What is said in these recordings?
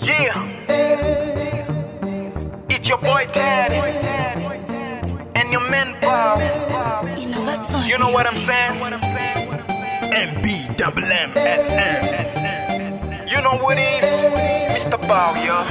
Yeah, it's your boy Teddy and your man Paul. Inovações. You know what I'm saying? MBMMSM. You know what it is? Mr. Paul, yo.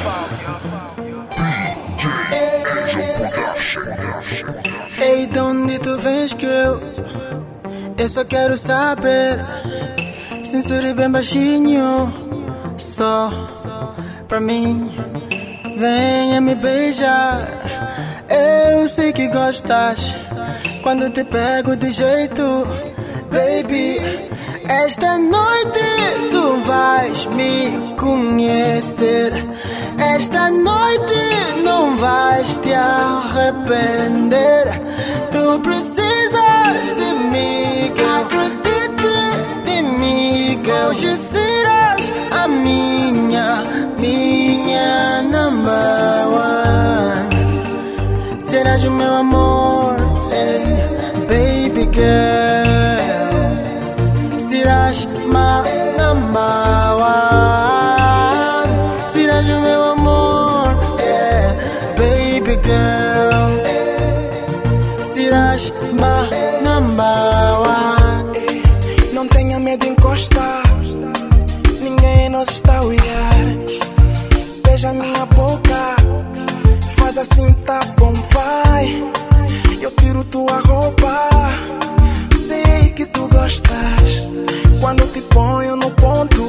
Ei, de onde tu vens que eu só quero saber. Censure bem baixinho, só pra mim. Venha me beijar. Eu sei que gostas quando te pego de jeito, baby. Esta noite tu vais me conhecer. Esta noite não vais te arrepender. Tu precisas de mim, acredite de mim, que hoje serás a minha number one. Serás o meu amor, baby girl. Serás my number one. Serás o meu amor, baby girl. Serás my number one. Não tenha medo de encostar, ninguém nos está a olhar. Beija minha boca, faz assim, tá bom, vai. Eu tiro tua roupa, sei que tu gostas quando te ponho no ponto.